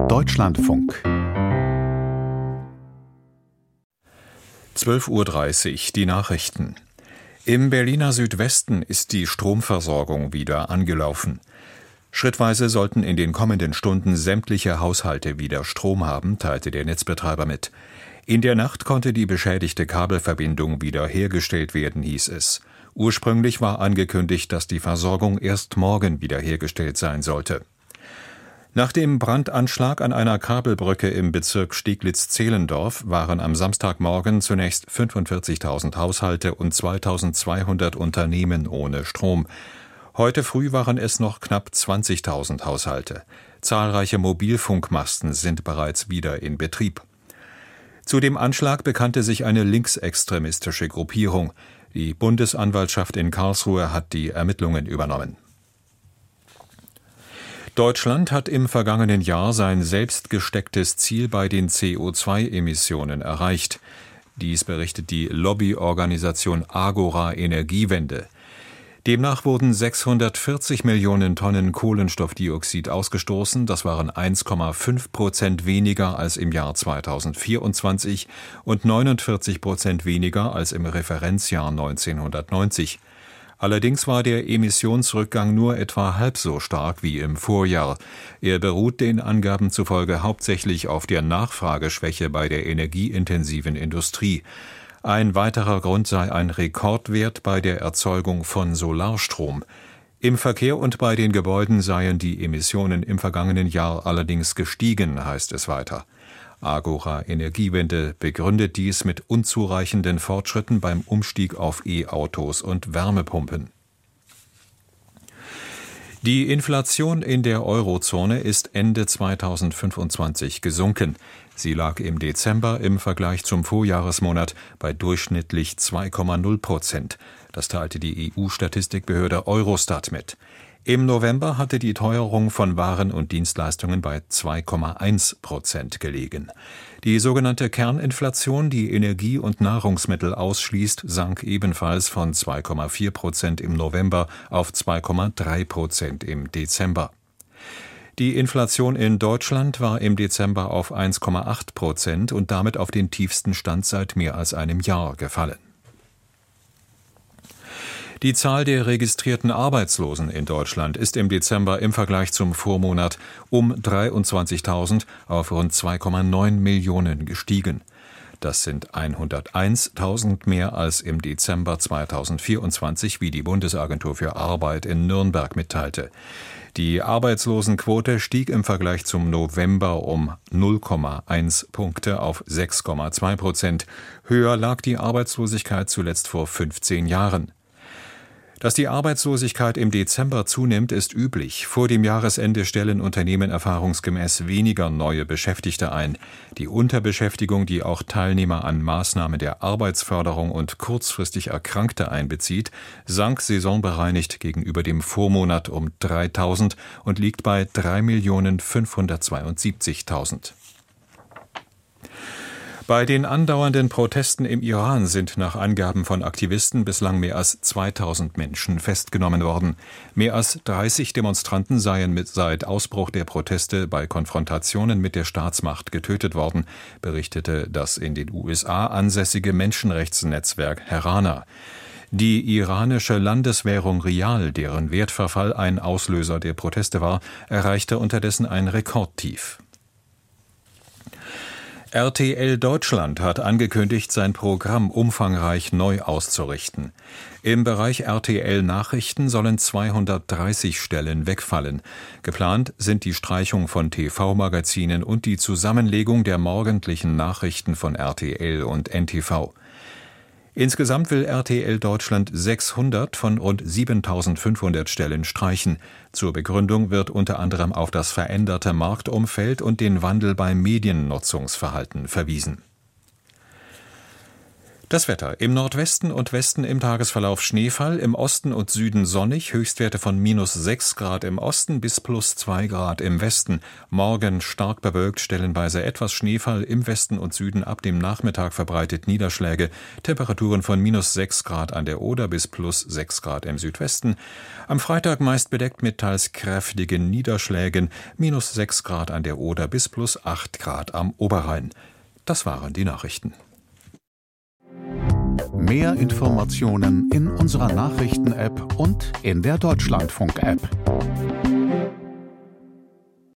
Deutschlandfunk 12:30 Uhr, die Nachrichten. Im Berliner Südwesten ist die Stromversorgung wieder angelaufen. Schrittweise sollten in den kommenden Stunden sämtliche Haushalte wieder Strom haben, teilte der Netzbetreiber mit. In der Nacht konnte die beschädigte Kabelverbindung wieder hergestellt werden, hieß es. Ursprünglich war angekündigt, dass die Versorgung erst morgen wiederhergestellt sein sollte. Nach dem Brandanschlag an einer Kabelbrücke im Bezirk Steglitz-Zehlendorf waren am Samstagmorgen zunächst 45.000 Haushalte und 2.200 Unternehmen ohne Strom. Heute früh waren es noch knapp 20.000 Haushalte. Zahlreiche Mobilfunkmasten sind bereits wieder in Betrieb. Zu dem Anschlag bekannte sich eine linksextremistische Gruppierung. Die Bundesanwaltschaft in Karlsruhe hat die Ermittlungen übernommen. Deutschland hat im vergangenen Jahr sein selbst gestecktes Ziel bei den CO2-Emissionen erreicht. Dies berichtet die Lobbyorganisation Agora Energiewende. Demnach wurden 640 Millionen Tonnen Kohlenstoffdioxid ausgestoßen. Das waren 1,5% weniger als im Jahr 2024 und 49% weniger als im Referenzjahr 1990. Allerdings war der Emissionsrückgang nur etwa halb so stark wie im Vorjahr. Er beruht den Angaben zufolge hauptsächlich auf der Nachfrageschwäche bei der energieintensiven Industrie. Ein weiterer Grund sei ein Rekordwert bei der Erzeugung von Solarstrom. Im Verkehr und bei den Gebäuden seien die Emissionen im vergangenen Jahr allerdings gestiegen, heißt es weiter. Agora Energiewende begründet dies mit unzureichenden Fortschritten beim Umstieg auf E-Autos und Wärmepumpen. Die Inflation in der Eurozone ist Ende 2025 gesunken. Sie lag im Dezember im Vergleich zum Vorjahresmonat bei durchschnittlich 2,0%. Das teilte die EU-Statistikbehörde Eurostat mit. Im November hatte die Teuerung von Waren und Dienstleistungen bei 2,1% gelegen. Die sogenannte Kerninflation, die Energie und Nahrungsmittel ausschließt, sank ebenfalls von 2,4% im November auf 2,3% im Dezember. Die Inflation in Deutschland war im Dezember auf 1,8% und damit auf den tiefsten Stand seit mehr als einem Jahr gefallen. Die Zahl der registrierten Arbeitslosen in Deutschland ist im Dezember im Vergleich zum Vormonat um 23.000 auf rund 2,9 Millionen gestiegen. Das sind 101.000 mehr als im Dezember 2024, wie die Bundesagentur für Arbeit in Nürnberg mitteilte. Die Arbeitslosenquote stieg im Vergleich zum November um 0,1 Punkte auf 6,2%. Höher lag die Arbeitslosigkeit zuletzt vor 15 Jahren. Dass die Arbeitslosigkeit im Dezember zunimmt, ist üblich. Vor dem Jahresende stellen Unternehmen erfahrungsgemäß weniger neue Beschäftigte ein. Die Unterbeschäftigung, die auch Teilnehmer an Maßnahmen der Arbeitsförderung und kurzfristig Erkrankte einbezieht, sank saisonbereinigt gegenüber dem Vormonat um 3.000 und liegt bei 3.572.000. Bei den andauernden Protesten im Iran sind nach Angaben von Aktivisten bislang mehr als 2.000 Menschen festgenommen worden. Mehr als 30 Demonstranten seien seit Ausbruch der Proteste bei Konfrontationen mit der Staatsmacht getötet worden, berichtete das in den USA ansässige Menschenrechtsnetzwerk Herana. Die iranische Landeswährung Rial, deren Wertverfall ein Auslöser der Proteste war, erreichte unterdessen ein Rekordtief. RTL Deutschland hat angekündigt, sein Programm umfangreich neu auszurichten. Im Bereich RTL Nachrichten sollen 230 Stellen wegfallen. Geplant sind die Streichung von TV-Magazinen und die Zusammenlegung der morgendlichen Nachrichten von RTL und NTV. Insgesamt will RTL Deutschland 600 von rund 7.500 Stellen streichen. Zur Begründung wird unter anderem auf das veränderte Marktumfeld und den Wandel beim Mediennutzungsverhalten verwiesen. Das Wetter: Im Nordwesten und Westen im Tagesverlauf Schneefall, im Osten und Süden sonnig, Höchstwerte von -6 Grad im Osten bis +2 Grad im Westen. Morgen stark bewölkt, stellenweise etwas Schneefall, im Westen und Süden ab dem Nachmittag verbreitet Niederschläge, Temperaturen von -6 Grad an der Oder bis +6 Grad im Südwesten. Am Freitag meist bedeckt mit teils kräftigen Niederschlägen, -6 Grad an der Oder bis +8 Grad am Oberrhein. Das waren die Nachrichten. Mehr Informationen in unserer Nachrichten-App und in der Deutschlandfunk-App.